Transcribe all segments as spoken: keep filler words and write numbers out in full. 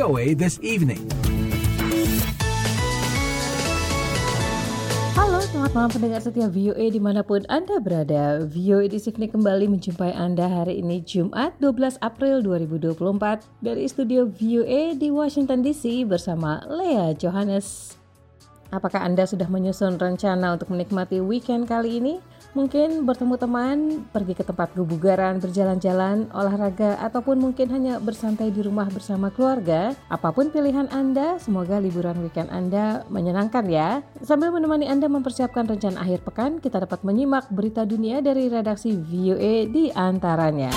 O A This Evening. Halo, selamat malam pendengar setia V O A dimanapun Anda berada. V O A This Evening kembali menjumpai Anda hari ini Jumat dua belas April dua ribu dua puluh empat dari studio V O A di Washington D C bersama Lea Johannes. Apakah Anda sudah menyusun rencana untuk menikmati weekend kali ini? Mungkin bertemu teman, pergi ke tempat kebugaran, berjalan-jalan, olahraga, ataupun mungkin hanya bersantai di rumah bersama keluarga. Apapun pilihan Anda, semoga liburan weekend Anda menyenangkan ya. Sambil menemani Anda mempersiapkan rencana akhir pekan, kita dapat menyimak berita dunia dari redaksi V O A di antaranya.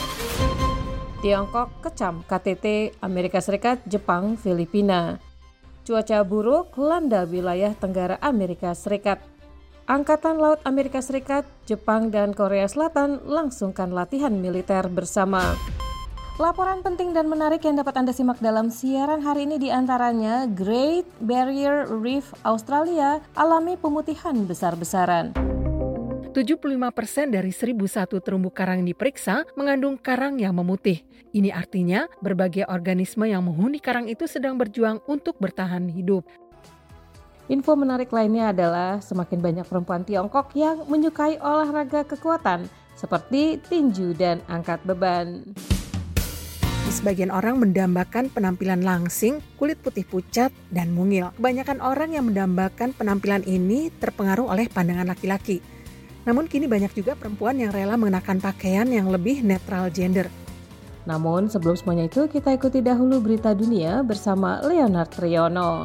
Tiongkok kecam K T T Amerika Serikat, Jepang, Filipina. Cuaca buruk landa wilayah Tenggara Amerika Serikat. Angkatan Laut Amerika Serikat, Jepang, dan Korea Selatan langsungkan latihan militer bersama. Laporan penting dan menarik yang dapat Anda simak dalam siaran hari ini diantaranya Great Barrier Reef Australia alami pemutihan besar-besaran. tujuh puluh lima persen dari seribu satu terumbu karang yang diperiksa mengandung karang yang memutih. Ini artinya berbagai organisme yang menghuni karang itu sedang berjuang untuk bertahan hidup. Info menarik lainnya adalah semakin banyak perempuan Tiongkok yang menyukai olahraga kekuatan seperti tinju dan angkat beban. Sebagian orang mendambakan penampilan langsing, kulit putih pucat, dan mungil. Kebanyakan orang yang mendambakan penampilan ini terpengaruh oleh pandangan laki-laki. Namun kini banyak juga perempuan yang rela mengenakan pakaian yang lebih netral gender. Namun sebelum semuanya itu kita ikuti dahulu berita dunia bersama Leonard Triono.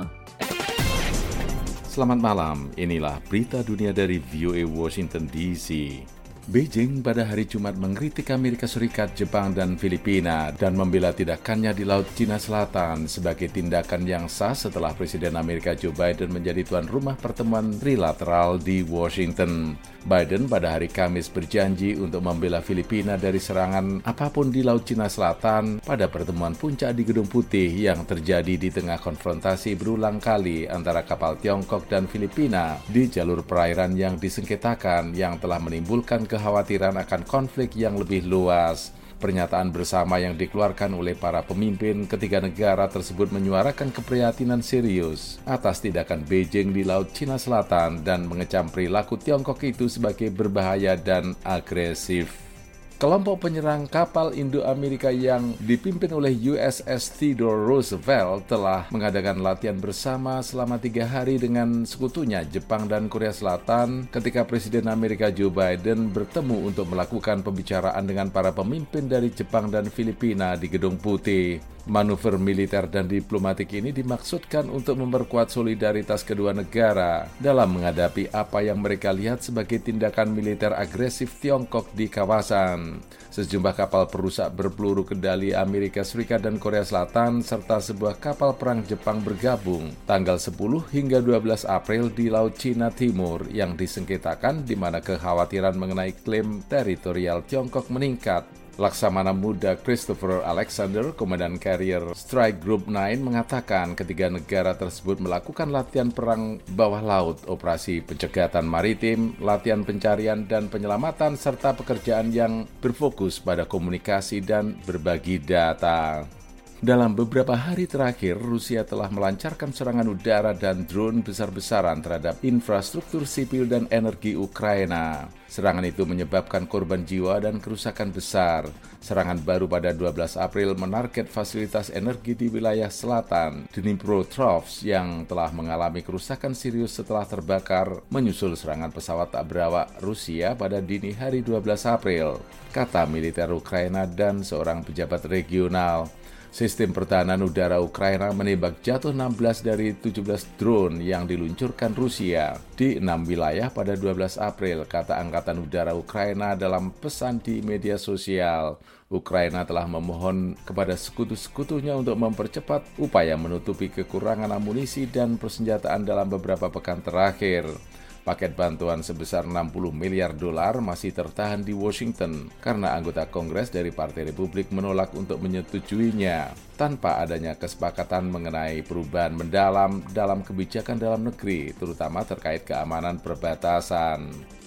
Selamat malam, inilah berita dunia dari V O A Washington D C. Beijing pada hari Jumat mengkritik Amerika Serikat, Jepang, dan Filipina dan membela tindakannya di Laut Cina Selatan sebagai tindakan yang sah setelah Presiden Amerika Joe Biden menjadi tuan rumah pertemuan trilateral di Washington. Biden pada hari Kamis berjanji untuk membela Filipina dari serangan apapun di Laut Cina Selatan pada pertemuan puncak di Gedung Putih yang terjadi di tengah konfrontasi berulang kali antara kapal Tiongkok dan Filipina di jalur perairan yang disengketakan yang telah menimbulkan kekhawatiran akan konflik yang lebih luas. Pernyataan bersama yang dikeluarkan oleh para pemimpin ketiga negara tersebut menyuarakan keprihatinan serius atas tindakan Beijing di Laut Cina Selatan dan mengecam perilaku Tiongkok itu sebagai berbahaya dan agresif. Kelompok penyerang kapal Indo-Amerika yang dipimpin oleh U S S Theodore Roosevelt telah mengadakan latihan bersama selama tiga hari dengan sekutunya Jepang dan Korea Selatan ketika Presiden Amerika Joe Biden bertemu untuk melakukan pembicaraan dengan para pemimpin dari Jepang dan Filipina di Gedung Putih. Manuver militer dan diplomatik ini dimaksudkan untuk memperkuat solidaritas kedua negara dalam menghadapi apa yang mereka lihat sebagai tindakan militer agresif Tiongkok di kawasan. Sejumlah kapal perusak berpeluru kendali Amerika Serikat dan Korea Selatan serta sebuah kapal perang Jepang bergabung tanggal sepuluh hingga dua belas April di Laut Cina Timur yang disengketakan di mana kekhawatiran mengenai klaim teritorial Tiongkok meningkat. Laksamana Muda Christopher Alexander, Komandan Carrier Strike Group sembilan, mengatakan ketiga negara tersebut melakukan latihan perang bawah laut, operasi pencegatan maritim, latihan pencarian dan penyelamatan, serta pekerjaan yang berfokus pada komunikasi dan berbagi data. Dalam beberapa hari terakhir, Rusia telah melancarkan serangan udara dan drone besar-besaran terhadap infrastruktur sipil dan energi Ukraina. Serangan itu menyebabkan korban jiwa dan kerusakan besar. Serangan baru pada dua belas April menarget fasilitas energi di wilayah selatan Dnipropetrovsk yang telah mengalami kerusakan serius setelah terbakar menyusul serangan pesawat tak berawak Rusia pada dini hari dua belas April, kata militer Ukraina dan seorang pejabat regional. Sistem pertahanan udara Ukraina menembak jatuh enam belas dari tujuh belas drone yang diluncurkan Rusia di enam wilayah pada dua belas April, kata Angkatan Udara Ukraina dalam pesan di media sosial. Ukraina telah memohon kepada sekutu-sekutunya untuk mempercepat upaya menutupi kekurangan amunisi dan persenjataan dalam beberapa pekan terakhir. Paket bantuan sebesar enam puluh miliar dolar masih tertahan di Washington karena anggota Kongres dari Partai Republik menolak untuk menyetujuinya tanpa adanya kesepakatan mengenai perubahan mendalam dalam kebijakan dalam negeri, terutama terkait keamanan perbatasan.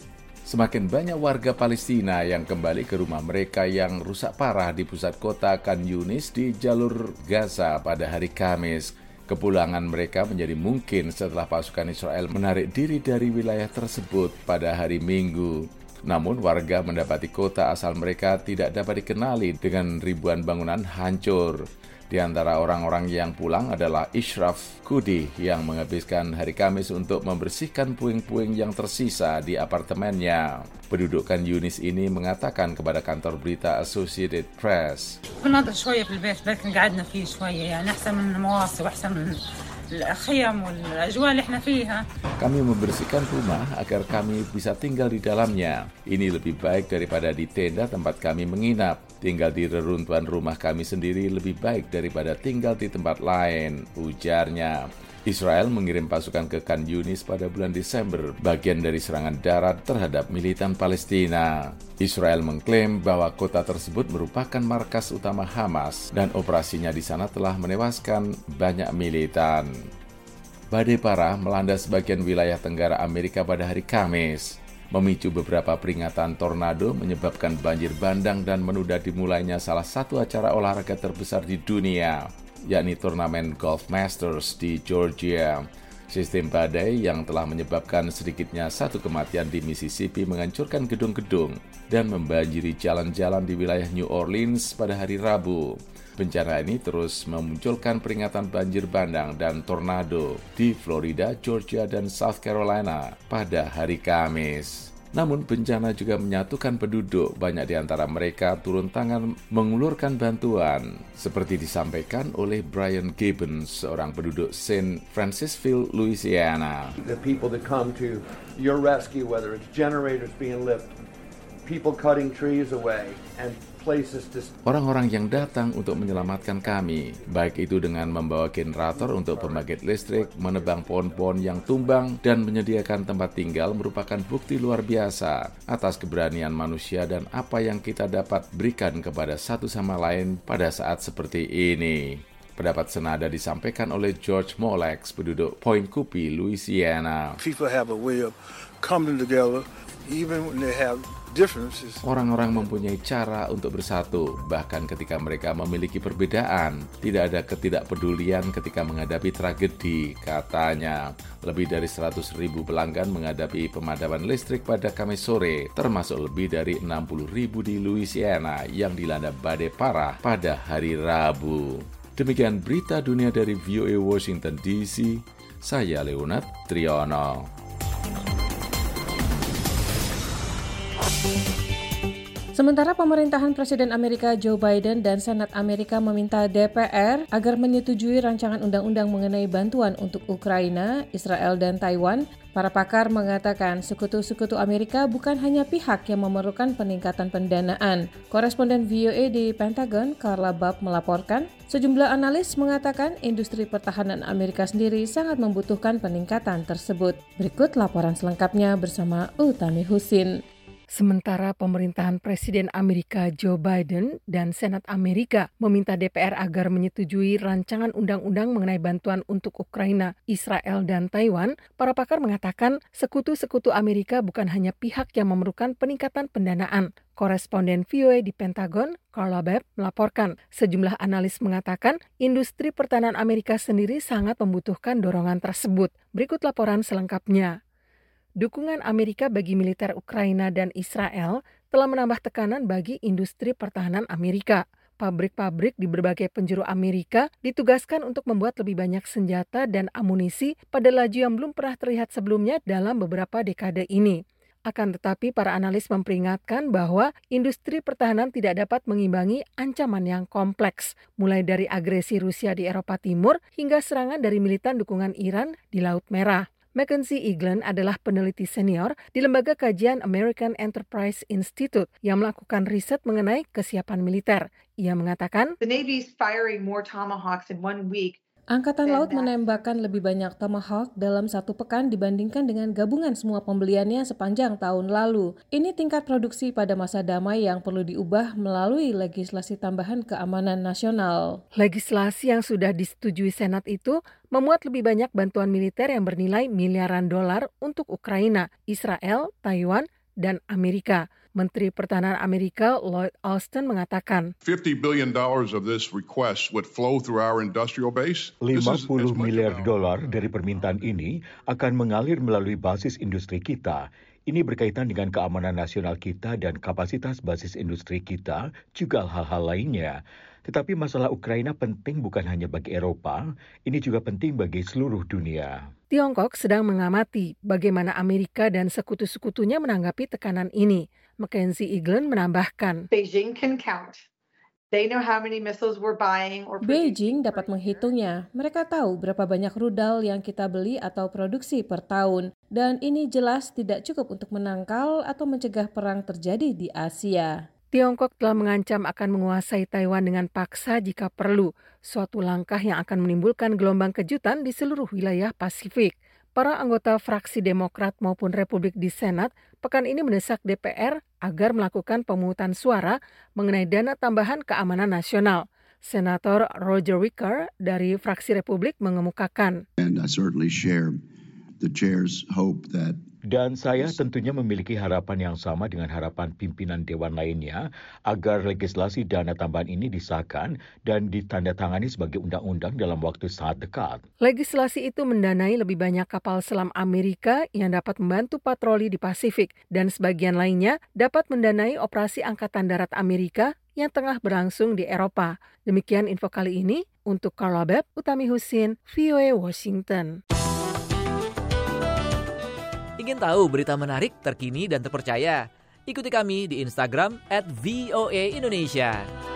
Semakin banyak warga Palestina yang kembali ke rumah mereka yang rusak parah di pusat kota Khan Yunis di jalur Gaza pada hari Kamis. Kepulangan mereka menjadi mungkin setelah pasukan Israel menarik diri dari wilayah tersebut pada hari Minggu. Namun warga mendapati kota asal mereka tidak dapat dikenali dengan ribuan bangunan hancur. Di antara orang-orang yang pulang adalah Ishraf Kudi yang menghabiskan hari Kamis untuk membersihkan puing-puing yang tersisa di apartemennya. Penduduk Khan Yunis ini mengatakan kepada kantor berita Associated Press, كنا شوية في البيت لكن قعدنا فيه شوية يعني أحسن من المواصي وأحسن من الخيم والأجواء اللي إحنا فيها. Kami membersihkan rumah agar kami bisa tinggal di dalamnya. Ini lebih baik daripada di tenda tempat kami menginap. Tinggal di reruntuhan rumah kami sendiri lebih baik daripada tinggal di tempat lain, ujarnya. Israel mengirim pasukan ke Khan Yunis pada bulan Desember, bagian dari serangan darat terhadap militan Palestina. Israel mengklaim bahwa kota tersebut merupakan markas utama Hamas dan operasinya di sana telah menewaskan banyak militan. Badai parah melanda sebagian wilayah tenggara Amerika pada hari Kamis, memicu beberapa peringatan tornado, menyebabkan banjir bandang dan menunda dimulainya salah satu acara olahraga terbesar di dunia, yakni turnamen Golf Masters di Georgia. Sistem badai yang telah menyebabkan sedikitnya satu kematian di Mississippi menghancurkan gedung-gedung dan membanjiri jalan-jalan di wilayah New Orleans pada hari Rabu. Bencana ini terus memunculkan peringatan banjir bandang dan tornado di Florida, Georgia, dan South Carolina pada hari Kamis. Namun bencana juga menyatukan penduduk, banyak di antara mereka turun tangan mengulurkan bantuan, seperti disampaikan oleh Brian Gibbons, seorang penduduk Saint Francisville, Louisiana. The people that come to your rescue, whether it's generators being lifted, people cutting trees away, and places to... Orang-orang yang datang untuk menyelamatkan kami, baik itu dengan membawa generator untuk pembangkit listrik, menebang pohon-pohon yang tumbang, dan menyediakan tempat tinggal merupakan bukti luar biasa atas keberanian manusia dan apa yang kita dapat berikan kepada satu sama lain pada saat seperti ini. Pendapat senada disampaikan oleh George Molex, penduduk Point Cupi, Louisiana. People have a way of coming together even when they have differences. Orang-orang mempunyai cara untuk bersatu, bahkan ketika mereka memiliki perbedaan. Tidak ada ketidakpedulian ketika menghadapi tragedi, katanya. Lebih dari seratus ribu pelanggan menghadapi pemadaman listrik pada Kamis sore, termasuk lebih dari enam puluh ribu di Louisiana yang dilanda badai parah pada hari Rabu. Demikian berita dunia dari V O A Washington D C, saya Leonard Triono. Sementara pemerintahan Presiden Amerika Joe Biden dan Senat Amerika meminta D P R agar menyetujui rancangan undang-undang mengenai bantuan untuk Ukraina, Israel, dan Taiwan, para pakar mengatakan sekutu-sekutu Amerika bukan hanya pihak yang memerlukan peningkatan pendanaan. Koresponden V O A di Pentagon, Carla Babb, melaporkan, sejumlah analis mengatakan industri pertahanan Amerika sendiri sangat membutuhkan peningkatan tersebut. Berikut laporan selengkapnya bersama Utami Husin. Sementara pemerintahan Presiden Amerika Joe Biden dan Senat Amerika meminta D P R agar menyetujui rancangan undang-undang mengenai bantuan untuk Ukraina, Israel, dan Taiwan, para pakar mengatakan sekutu-sekutu Amerika bukan hanya pihak yang memerlukan peningkatan pendanaan. Koresponden V O A di Pentagon, Carla Babb, melaporkan sejumlah analis mengatakan industri pertahanan Amerika sendiri sangat membutuhkan dorongan tersebut. Berikut laporan selengkapnya. Dukungan Amerika bagi militer Ukraina dan Israel telah menambah tekanan bagi industri pertahanan Amerika. Pabrik-pabrik di berbagai penjuru Amerika ditugaskan untuk membuat lebih banyak senjata dan amunisi pada laju yang belum pernah terlihat sebelumnya dalam beberapa dekade ini. Akan tetapi, para analis memperingatkan bahwa industri pertahanan tidak dapat mengimbangi ancaman yang kompleks, mulai dari agresi Rusia di Eropa Timur hingga serangan dari militan dukungan Iran di Laut Merah. Mackenzie Eaglen adalah peneliti senior di Lembaga Kajian American Enterprise Institute yang melakukan riset mengenai kesiapan militer. Ia mengatakan, The Navy's firing more Tomahawks in one week. Angkatan Laut menembakkan lebih banyak Tomahawk dalam satu pekan dibandingkan dengan gabungan semua pembeliannya sepanjang tahun lalu. Ini tingkat produksi pada masa damai yang perlu diubah melalui legislasi tambahan keamanan nasional. Legislasi yang sudah disetujui Senat itu memuat lebih banyak bantuan militer yang bernilai miliaran dolar untuk Ukraina, Israel, Taiwan, dan Amerika. Menteri Pertahanan Amerika Lloyd Austin mengatakan, fifty billion dollars of this request would flow through our industrial base. lima puluh miliar dolar dari permintaan ini akan mengalir melalui basis industri kita. Ini berkaitan dengan keamanan nasional kita dan kapasitas basis industri kita, juga hal-hal lainnya. Tetapi masalah Ukraina penting bukan hanya bagi Eropa, ini juga penting bagi seluruh dunia. Tiongkok sedang mengamati bagaimana Amerika dan sekutu-sekutunya menanggapi tekanan ini. Mackenzie Eaglen menambahkan, Beijing can count. They know how many missiles we're buying or Beijing dapat menghitungnya. Mereka tahu berapa banyak rudal yang kita beli atau produksi per tahun. Dan ini jelas tidak cukup untuk menangkal atau mencegah perang terjadi di Asia. Tiongkok telah mengancam akan menguasai Taiwan dengan paksa jika perlu, suatu langkah yang akan menimbulkan gelombang kejutan di seluruh wilayah Pasifik. Para anggota fraksi Demokrat maupun Republik di Senat pekan ini mendesak D P R agar melakukan pemungutan suara mengenai dana tambahan keamanan nasional. Senator Roger Wicker dari fraksi Republik mengemukakan, And I certainly share the chair's hope that Dan saya tentunya memiliki harapan yang sama dengan harapan pimpinan dewan lainnya agar legislasi dana tambahan ini disahkan dan ditandatangani sebagai undang-undang dalam waktu sangat dekat. Legislasi itu mendanai lebih banyak kapal selam Amerika yang dapat membantu patroli di Pasifik dan sebagian lainnya dapat mendanai operasi Angkatan Darat Amerika yang tengah berlangsung di Eropa. Demikian info kali ini untuk Carla Beb, Utami Husin, V O A Washington. Ingin tahu berita menarik, terkini, dan terpercaya? Ikuti kami di Instagram at V O A Indonesia.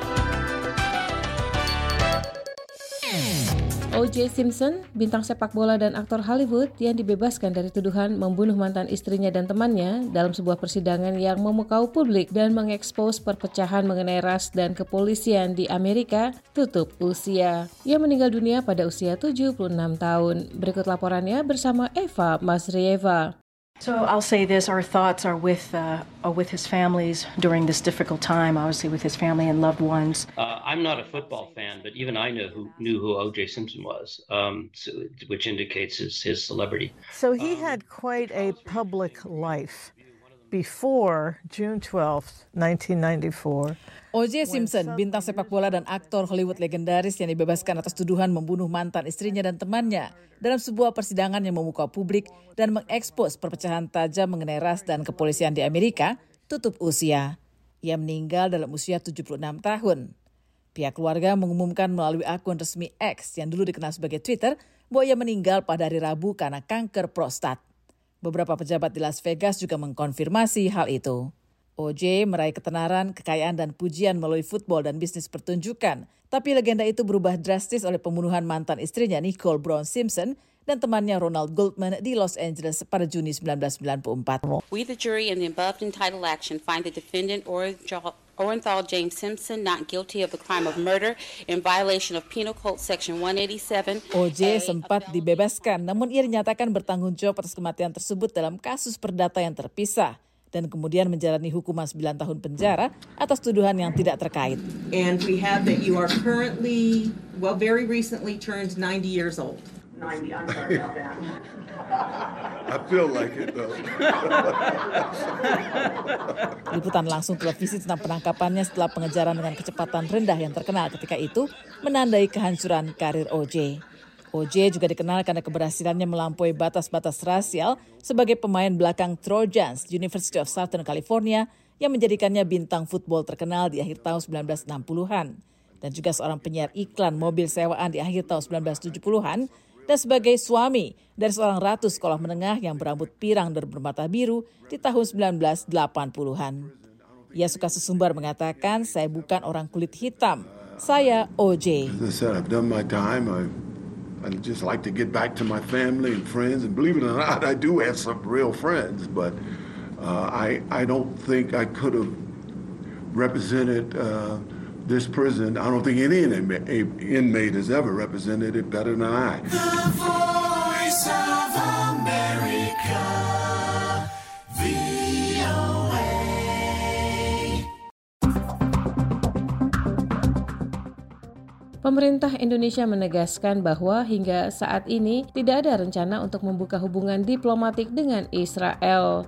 O J Simpson, bintang sepak bola dan aktor Hollywood yang dibebaskan dari tuduhan membunuh mantan istrinya dan temannya dalam sebuah persidangan yang memukau publik dan mengekspos perpecahan mengenai ras dan kepolisian di Amerika, tutup usia. Ia meninggal dunia pada usia tujuh puluh enam tahun. Berikut laporannya bersama Eva Masrieva. So I'll say this, our thoughts are with uh, are with his families during this difficult time, obviously with his family and loved ones. Uh, I'm not a football fan, but even I know who knew who O J Simpson was, um, so, which indicates his, his celebrity. So he had quite a public life before June twelfth, nineteen ninety-four. O J Simpson, bintang sepak bola dan aktor Hollywood legendaris yang dibebaskan atas tuduhan membunuh mantan istrinya dan temannya dalam sebuah persidangan yang memukau publik dan mengekspos perpecahan tajam mengenai ras dan kepolisian di Amerika, tutup usia. Ia meninggal dalam usia tujuh puluh enam tahun. Pihak keluarga mengumumkan melalui akun resmi X yang dulu dikenal sebagai Twitter bahwa ia meninggal pada hari Rabu karena kanker prostat. Beberapa pejabat di Las Vegas juga mengkonfirmasi hal itu. O J meraih ketenaran, kekayaan, dan pujian melalui football dan bisnis pertunjukan. Tapi legenda itu berubah drastis oleh pembunuhan mantan istrinya Nicole Brown Simpson dan temannya Ronald Goldman di Los Angeles pada Juni sembilan belas sembilan puluh empat. We, the jury, in the above entitled action, find the defendant Orenthal James Simpson not guilty of the crime of murder in violation of Penal Code Section one eighty-seven. O J sempat dibebaskan, namun ia dinyatakan bertanggung jawab atas kematian tersebut dalam kasus perdata yang terpisah dan kemudian menjalani hukuman sembilan tahun penjara atas tuduhan yang tidak terkait. And we have that you are currently, well, very recently turned ninety years old. ninety, I'm sorry about that. I feel like it though. Liputan langsung televisi tentang penangkapannya setelah pengejaran dengan kecepatan rendah yang terkenal ketika itu menandai kehancuran karir O J. O J juga dikenal karena keberhasilannya melampaui batas-batas rasial sebagai pemain belakang Trojans di University of Southern California yang menjadikannya bintang football terkenal di akhir tahun sembilan belas enam puluhan dan juga seorang penyiar iklan mobil sewaan di akhir tahun sembilan belas tujuh puluhan dan sebagai suami dari seorang ratu sekolah menengah yang berambut pirang dan bermata biru di tahun sembilan belas delapan puluhan. Ia suka sesumbar mengatakan, saya bukan orang kulit hitam, saya O J. I'd just like to get back to my family and friends, and believe it or not, I do have some real friends, but uh, I I don't think I could have represented uh, this prison. I don't think any inmate, inmate has ever represented it better than I. The Voice of America, V O A. Pemerintah Indonesia menegaskan bahwa hingga saat ini tidak ada rencana untuk membuka hubungan diplomatik dengan Israel.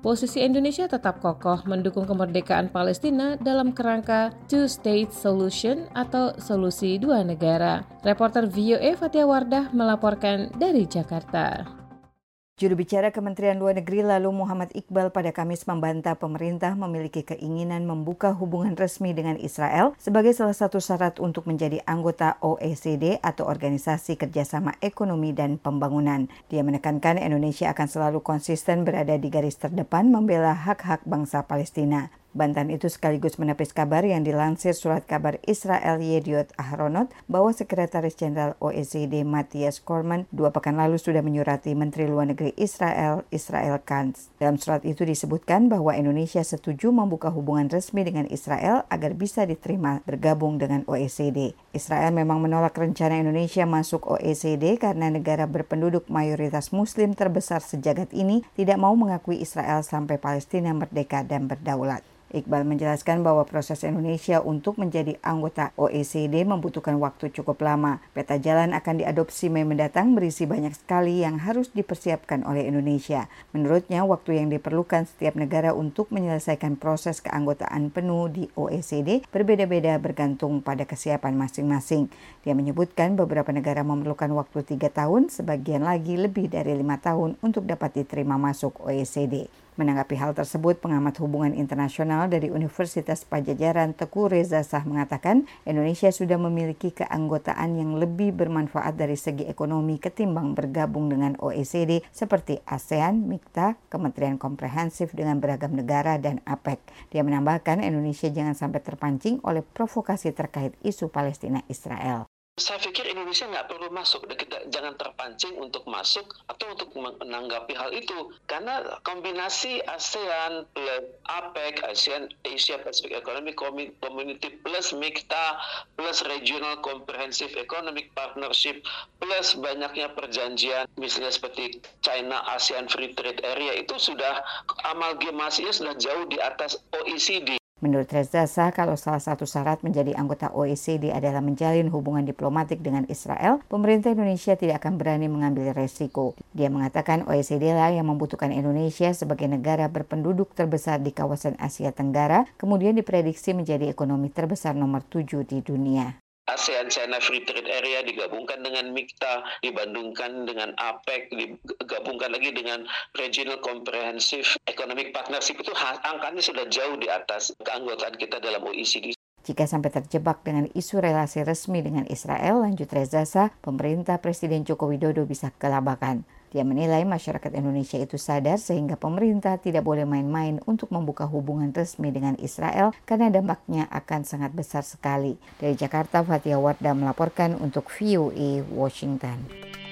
posisi Indonesia tetap kokoh mendukung kemerdekaan Palestina dalam kerangka two-state solution atau solusi dua negara. Reporter V O A Fatia Wardah melaporkan dari Jakarta. Juru bicara Kementerian Luar Negeri lalu Muhammad Iqbal pada Kamis membantah pemerintah memiliki keinginan membuka hubungan resmi dengan Israel sebagai salah satu syarat untuk menjadi anggota O E C D atau Organisasi Kerjasama Ekonomi dan Pembangunan. Dia menekankan Indonesia akan selalu konsisten berada di garis terdepan membela hak-hak bangsa Palestina. Bantahan itu sekaligus menepis kabar yang dilansir surat kabar Israel Yediot Ahronot bahwa Sekretaris Jenderal O E C D Matthias Cormann dua pekan lalu sudah menyurati Menteri Luar Negeri Israel, Israel Katz. Dalam surat itu disebutkan bahwa Indonesia setuju membuka hubungan resmi dengan Israel agar bisa diterima bergabung dengan O E C D. Israel memang menolak rencana Indonesia masuk O E C D karena negara berpenduduk mayoritas Muslim terbesar sejagat ini tidak mau mengakui Israel sampai Palestina merdeka dan berdaulat. Iqbal menjelaskan bahwa proses Indonesia untuk menjadi anggota O E C D membutuhkan waktu cukup lama. Peta jalan akan diadopsi Mei mendatang berisi banyak sekali yang harus dipersiapkan oleh Indonesia. Menurutnya, waktu yang diperlukan setiap negara untuk menyelesaikan proses keanggotaan penuh di O E C D berbeda-beda bergantung pada kesiapan masing-masing. Dia menyebutkan beberapa negara memerlukan waktu tiga tahun, sebagian lagi lebih dari lima tahun untuk dapat diterima masuk O E C D. Menanggapi hal tersebut, pengamat hubungan internasional dari Universitas Pajajaran Teguh Reza Shah mengatakan Indonesia sudah memiliki keanggotaan yang lebih bermanfaat dari segi ekonomi ketimbang bergabung dengan O E C D seperti ASEAN, MIKTA, Kementerian Komprehensif dengan beragam negara, dan APEC. Dia menambahkan Indonesia jangan sampai terpancing oleh provokasi terkait isu Palestina-Israel. Saya pikir Indonesia nggak perlu masuk, kita jangan terpancing untuk masuk atau untuk menanggapi hal itu, karena kombinasi ASEAN plus APEC, ASEAN Asia Pacific Economic Community plus MIKTA plus Regional Comprehensive Economic Partnership plus banyaknya perjanjian misalnya seperti China ASEAN Free Trade Area itu sudah amalgamasinya sudah jauh di atas O E C D. Menurut Reza Shah, kalau salah satu syarat menjadi anggota O E C D adalah menjalin hubungan diplomatik dengan Israel, pemerintah Indonesia tidak akan berani mengambil resiko. Dia mengatakan O E C D lah yang membutuhkan Indonesia sebagai negara berpenduduk terbesar di kawasan Asia Tenggara, kemudian diprediksi menjadi ekonomi terbesar nomor tujuh di dunia. ASEAN China Free Trade Area digabungkan dengan MIKTA, dibandingkan dengan APEC, digabungkan lagi dengan Regional Comprehensive Economic Partnership, itu angkanya sudah jauh di atas keanggotaan kita dalam O E C D. Jika sampai terjebak dengan isu relasi resmi dengan Israel, lanjut Reza Shah, pemerintah Presiden Joko Widodo bisa kelabakan. Dia menilai masyarakat Indonesia itu sadar sehingga pemerintah tidak boleh main-main untuk membuka hubungan resmi dengan Israel karena dampaknya akan sangat besar sekali. Dari Jakarta, Fatia Wardah melaporkan untuk V O A Washington.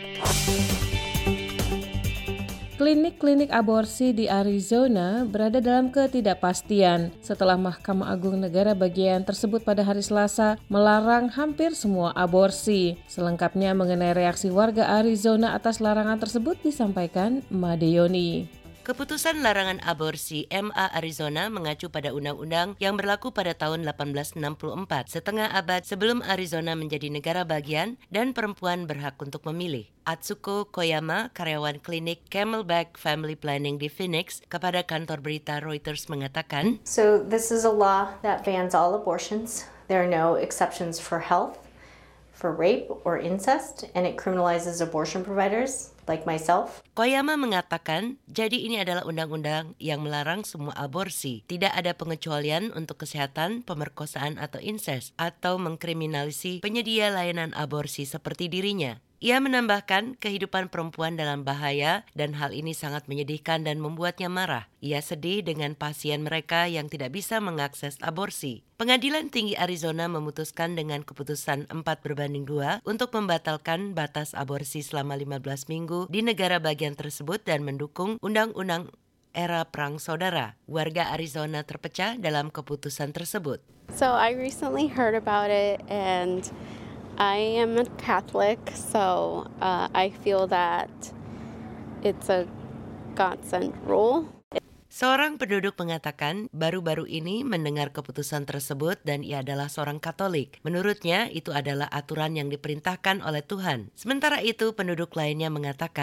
Klinik-klinik aborsi di Arizona berada dalam ketidakpastian setelah Mahkamah Agung Negara bagian tersebut pada hari Selasa melarang hampir semua aborsi. Selengkapnya mengenai reaksi warga Arizona atas larangan tersebut disampaikan Madeyoni. Keputusan larangan aborsi M A Arizona mengacu pada undang-undang yang berlaku pada tahun delapan belas enam puluh empat, setengah abad sebelum Arizona menjadi negara bagian dan perempuan berhak untuk memilih. Atsuko Koyama, karyawan klinik Camelback Family Planning di Phoenix, kepada kantor berita Reuters mengatakan, So this is a law that bans all abortions. There are no exceptions for health, for rape or incest, and it criminalizes abortion providers like myself. Koyama mengatakan, jadi ini adalah undang-undang yang melarang semua aborsi. Tidak ada pengecualian untuk kesehatan, pemerkosaan atau incest, atau mengkriminalisasi penyedia layanan aborsi seperti dirinya. Ia menambahkan kehidupan perempuan dalam bahaya dan hal ini sangat menyedihkan dan membuatnya marah. Ia sedih dengan pasien mereka yang tidak bisa mengakses aborsi. Pengadilan Tinggi Arizona memutuskan dengan keputusan empat berbanding dua untuk membatalkan batas aborsi selama lima belas minggu di negara bagian tersebut dan mendukung undang-undang era perang saudara. Warga Arizona terpecah dalam keputusan tersebut. So I recently heard about it and I am a Catholic, so uh, I feel that it's a God-sent rule. Seorang penduduk mengatakan baru-baru ini mendengar keputusan tersebut dan ia adalah seorang Katolik. Menurutnya itu adalah aturan yang diperintahkan oleh Tuhan. Sementara itu penduduk lainnya mengatakan,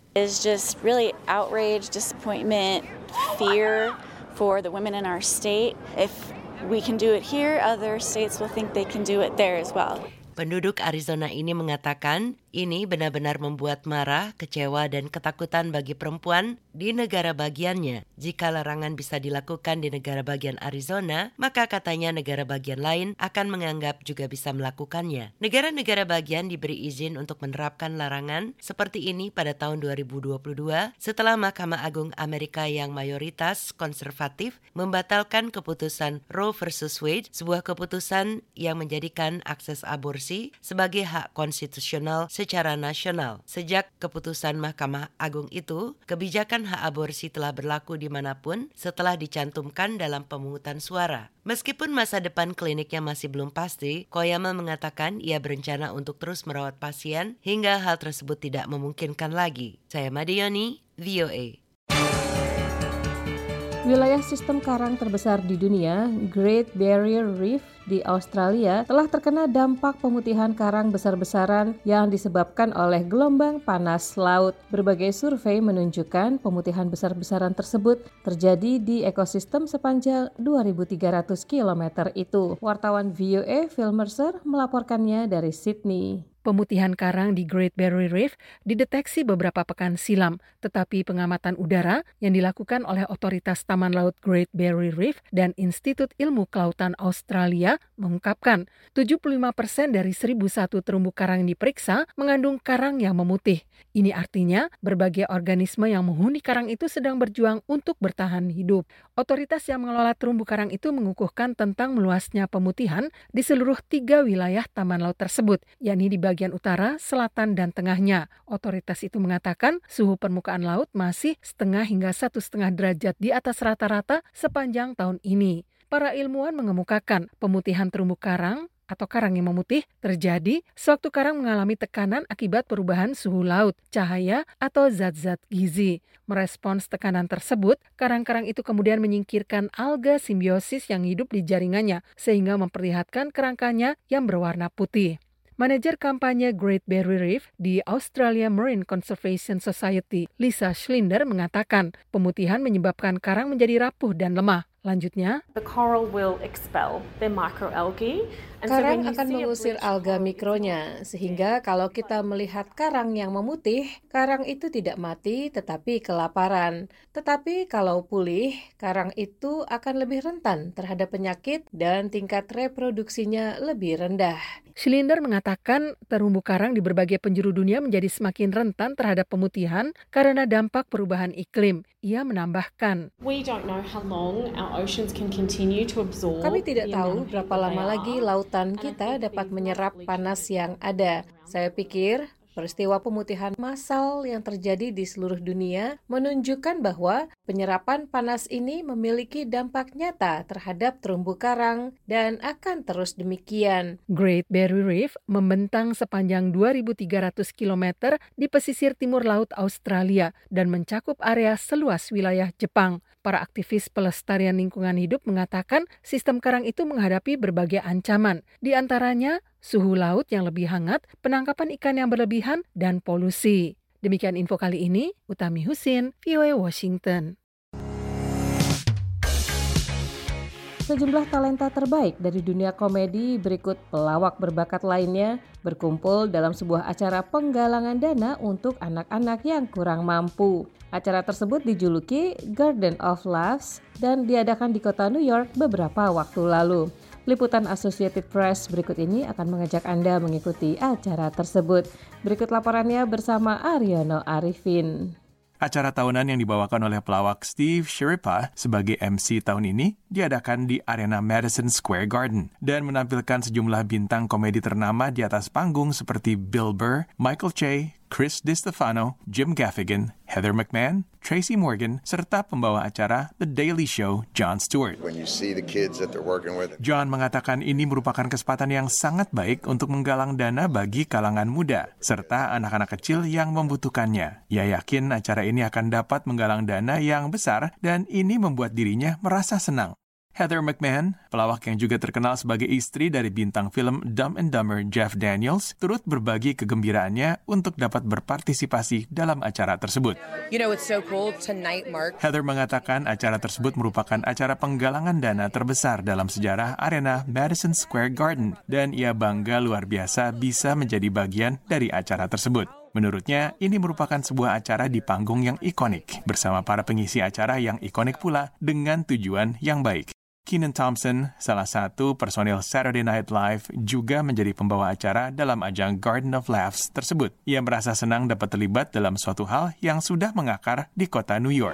Is just really outrage, disappointment, fear for the women in our state. If we can do it here, other states will think they can do it there as well. Penduduk Arizona ini mengatakan ini benar-benar membuat marah, kecewa, dan ketakutan bagi perempuan di negara bagiannya. Jika larangan bisa dilakukan di negara bagian Arizona, maka katanya negara bagian lain akan menganggap juga bisa melakukannya. Negara-negara bagian diberi izin untuk menerapkan larangan seperti ini pada tahun dua ribu dua puluh dua setelah Mahkamah Agung Amerika yang mayoritas konservatif membatalkan keputusan Roe versus Wade, sebuah keputusan yang menjadikan akses aborsi sebagai hak konstitusional secara nasional. Sejak keputusan Mahkamah Agung itu, kebijakan hak aborsi telah berlaku dimanapun setelah dicantumkan dalam pemungutan suara. Meskipun masa depan kliniknya masih belum pasti, Koyama mengatakan ia berencana untuk terus merawat pasien hingga hal tersebut tidak memungkinkan lagi. Saya Madioni, V O A. Wilayah sistem karang terbesar di dunia, Great Barrier Reef di Australia, telah terkena dampak pemutihan karang besar-besaran yang disebabkan oleh gelombang panas laut. Berbagai survei menunjukkan pemutihan besar-besaran tersebut terjadi di ekosistem sepanjang dua ribu tiga ratus kilometer itu. Wartawan V O A Phil Mercer melaporkannya dari Sydney. Pemutihan karang di Great Barrier Reef dideteksi beberapa pekan silam, tetapi pengamatan udara yang dilakukan oleh Otoritas Taman Laut Great Barrier Reef dan Institut Ilmu Kelautan Australia mengungkapkan tujuh puluh lima persen dari seribu satu terumbu karang yang diperiksa mengandung karang yang memutih. Ini artinya berbagai organisme yang menghuni karang itu sedang berjuang untuk bertahan hidup. Otoritas yang mengelola terumbu karang itu mengukuhkan tentang meluasnya pemutihan di seluruh tiga wilayah taman laut tersebut, yakni di bagian utara, selatan, dan tengahnya. Otoritas itu mengatakan suhu permukaan laut masih setengah hingga satu setengah derajat di atas rata-rata sepanjang tahun ini. Para ilmuwan mengemukakan pemutihan terumbu karang atau karang yang memutih terjadi sewaktu karang mengalami tekanan akibat perubahan suhu laut, cahaya, atau zat-zat gizi. Merespons tekanan tersebut, karang-karang itu kemudian menyingkirkan alga simbiosis yang hidup di jaringannya sehingga memperlihatkan kerangkanya yang berwarna putih. Manajer kampanye Great Barrier Reef di Australia Marine Conservation Society, Lisa Schlinder, mengatakan pemutihan menyebabkan karang menjadi rapuh dan lemah. Lanjutnya, the coral will expel their microalgae. Karang akan mengusir alga mikronya, sehingga kalau kita melihat karang yang memutih, karang itu tidak mati tetapi kelaparan. Tetapi kalau pulih, karang itu akan lebih rentan terhadap penyakit dan tingkat reproduksinya lebih rendah. Schlinder mengatakan terumbu karang di berbagai penjuru dunia menjadi semakin rentan terhadap pemutihan karena dampak perubahan iklim. Ia menambahkan, We don't know how long our oceans can continue to absorb. Kami tidak tahu berapa lama lagi lautan kita dapat menyerap panas yang ada. Saya pikir peristiwa pemutihan massal yang terjadi di seluruh dunia menunjukkan bahwa penyerapan panas ini memiliki dampak nyata terhadap terumbu karang dan akan terus demikian. Great Barrier Reef membentang sepanjang dua ribu tiga ratus kilometer di pesisir timur laut Australia dan mencakup area seluas wilayah Jepang. Para aktivis pelestarian lingkungan hidup mengatakan sistem karang itu menghadapi berbagai ancaman, di antaranya suhu laut yang lebih hangat, penangkapan ikan yang berlebihan, dan polusi. Demikian info kali ini, Utami Husin, V O A Washington. Sejumlah talenta terbaik dari dunia komedi berikut pelawak berbakat lainnya berkumpul dalam sebuah acara penggalangan dana untuk anak-anak yang kurang mampu. Acara tersebut dijuluki Garden of Laughs dan diadakan di kota New York beberapa waktu lalu. Liputan Associated Press berikut ini akan mengajak Anda mengikuti acara tersebut. Berikut laporannya bersama Aryono Arifin. Acara tahunan yang dibawakan oleh pelawak Steve Schirripa sebagai M C tahun ini diadakan di arena Madison Square Garden dan menampilkan sejumlah bintang komedi ternama di atas panggung seperti Bill Burr, Michael Che, Chris DiStefano, Jim Gaffigan, Heather McMahon, Tracy Morgan, serta pembawa acara The Daily Show, Jon Stewart. When you see the kids that they're working with. Jon mengatakan ini merupakan kesempatan yang sangat baik untuk menggalang dana bagi kalangan muda, serta anak-anak kecil yang membutuhkannya. Ia yakin acara ini akan dapat menggalang dana yang besar dan ini membuat dirinya merasa senang. Heather McMahon, pelawak yang juga terkenal sebagai istri dari bintang film Dumb and Dumber Jeff Daniels, turut berbagi kegembiraannya untuk dapat berpartisipasi dalam acara tersebut. You know, it's so cool tonight, Mark. Heather mengatakan acara tersebut merupakan acara penggalangan dana terbesar dalam sejarah arena Madison Square Garden, dan ia bangga luar biasa bisa menjadi bagian dari acara tersebut. Menurutnya, ini merupakan sebuah acara di panggung yang ikonik, bersama para pengisi acara yang ikonik pula dengan tujuan yang baik. Kenan Thompson, salah satu personil Saturday Night Live, juga menjadi pembawa acara dalam ajang Garden of Laughs tersebut. Ia merasa senang dapat terlibat dalam suatu hal yang sudah mengakar di kota New York.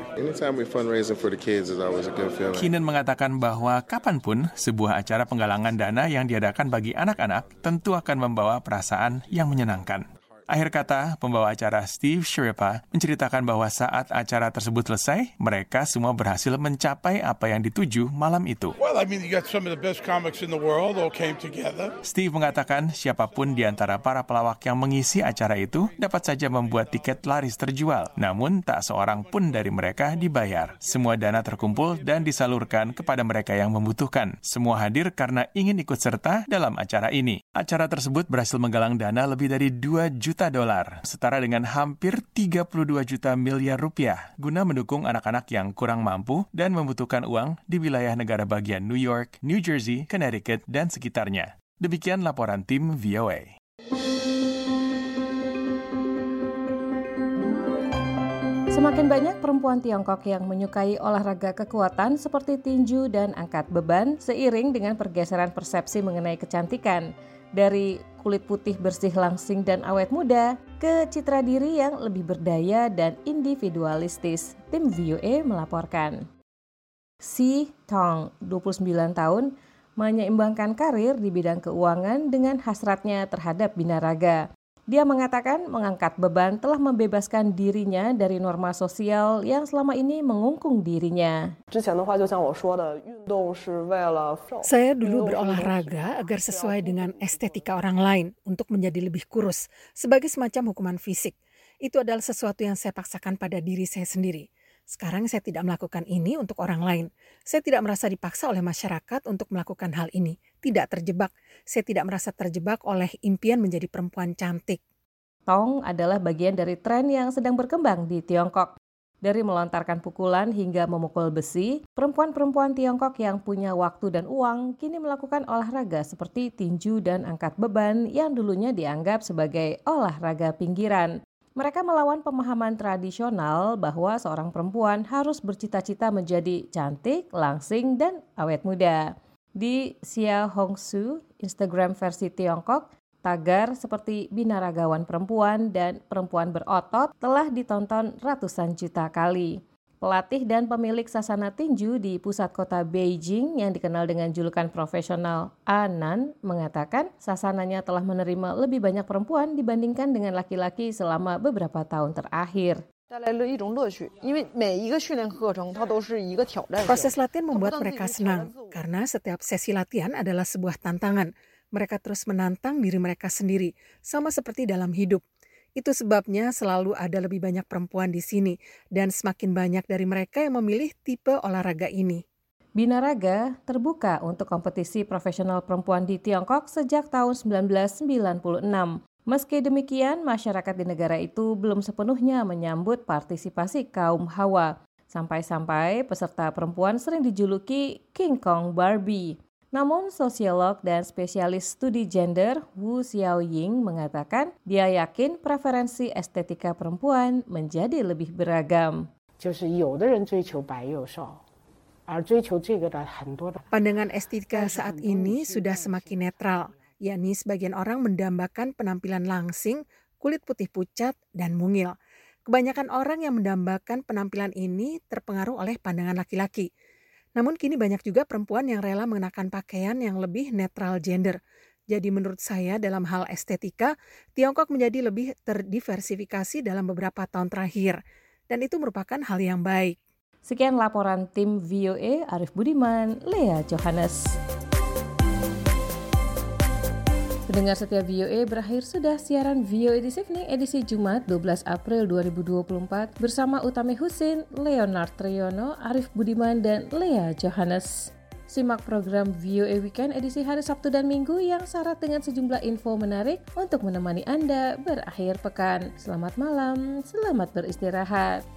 Kenan mengatakan bahwa kapanpun sebuah acara penggalangan dana yang diadakan bagi anak-anak tentu akan membawa perasaan yang menyenangkan. Akhir kata, pembawa acara Steve Schirripa menceritakan bahwa saat acara tersebut selesai, mereka semua berhasil mencapai apa yang dituju malam itu. Well, I mean, you got some of the best comics in the world all came together. Steve mengatakan siapapun di antara para pelawak yang mengisi acara itu dapat saja membuat tiket laris terjual, namun tak seorang pun dari mereka dibayar. Semua dana terkumpul dan disalurkan kepada mereka yang membutuhkan. Semua hadir karena ingin ikut serta dalam acara ini. Acara tersebut berhasil menggalang dana lebih dari dua juta dolar, setara dengan hampir tiga puluh dua juta miliar rupiah, guna mendukung anak-anak yang kurang mampu dan membutuhkan uang di wilayah negara bagian New York, New Jersey, Connecticut, dan sekitarnya. Demikian laporan tim V O A. Semakin banyak perempuan Tiongkok yang menyukai olahraga kekuatan seperti tinju dan angkat beban seiring dengan pergeseran persepsi mengenai kecantikan. Dari kulit putih bersih langsing dan awet muda ke citra diri yang lebih berdaya dan individualistis. Tim V O A melaporkan. Si Tong, dua puluh sembilan tahun, menyeimbangkan karir di bidang keuangan dengan hasratnya terhadap binaraga. Dia mengatakan mengangkat beban telah membebaskan dirinya dari norma sosial yang selama ini mengungkung dirinya. Saya dulu berolahraga agar sesuai dengan estetika orang lain untuk menjadi lebih kurus, sebagai semacam hukuman fisik. Itu adalah sesuatu yang saya paksakan pada diri saya sendiri. Sekarang saya tidak melakukan ini untuk orang lain. Saya tidak merasa dipaksa oleh masyarakat untuk melakukan hal ini. Tidak terjebak. Saya tidak merasa terjebak oleh impian menjadi perempuan cantik. Tong adalah bagian dari tren yang sedang berkembang di Tiongkok. Dari melontarkan pukulan hingga memukul besi, perempuan-perempuan Tiongkok yang punya waktu dan uang kini melakukan olahraga seperti tinju dan angkat beban yang dulunya dianggap sebagai olahraga pinggiran. Mereka melawan pemahaman tradisional bahwa seorang perempuan harus bercita-cita menjadi cantik, langsing, dan awet muda. Di Xia Hongsu, Instagram versi Tiongkok, tagar seperti binaragawan perempuan dan perempuan berotot telah ditonton ratusan juta kali. Pelatih dan pemilik sasana tinju di pusat kota Beijing yang dikenal dengan julukan profesional Anan mengatakan sasananya telah menerima lebih banyak perempuan dibandingkan dengan laki-laki selama beberapa tahun terakhir. Proses latihan membuat mereka senang karena setiap sesi latihan adalah sebuah tantangan. Mereka terus menantang diri mereka sendiri, sama seperti dalam hidup. Itu sebabnya selalu ada lebih banyak perempuan di sini dan semakin banyak dari mereka yang memilih tipe olahraga ini. Binaraga terbuka untuk kompetisi profesional perempuan di Tiongkok sejak tahun sembilan belas sembilan puluh enam. Meski demikian, masyarakat di negara itu belum sepenuhnya menyambut partisipasi kaum hawa. Sampai-sampai peserta perempuan sering dijuluki King Kong Barbie. Namun, sosiolog dan spesialis studi gender Wu Xiaoying mengatakan dia yakin preferensi estetika perempuan menjadi lebih beragam. Pandangan estetika saat ini sudah semakin netral, yakni sebagian orang mendambakan penampilan langsing, kulit putih pucat, dan mungil. Kebanyakan orang yang mendambakan penampilan ini terpengaruh oleh pandangan laki-laki. Namun kini banyak juga perempuan yang rela mengenakan pakaian yang lebih netral gender. Jadi menurut saya dalam hal estetika, Tiongkok menjadi lebih terdiversifikasi dalam beberapa tahun terakhir. Dan itu merupakan hal yang baik. Sekian laporan tim V O A, Arif Budiman, Lea Johannes. Pendengar setia V O A, berakhir sudah siaran V O A This Evening edisi Jumat dua belas April dua ribu dua puluh empat bersama Utami Husin, Leonard Triyono, Arif Budiman, dan Lea Johannes. Simak program V O A Weekend edisi hari Sabtu dan Minggu yang syarat dengan sejumlah info menarik untuk menemani Anda berakhir pekan. Selamat malam, selamat beristirahat.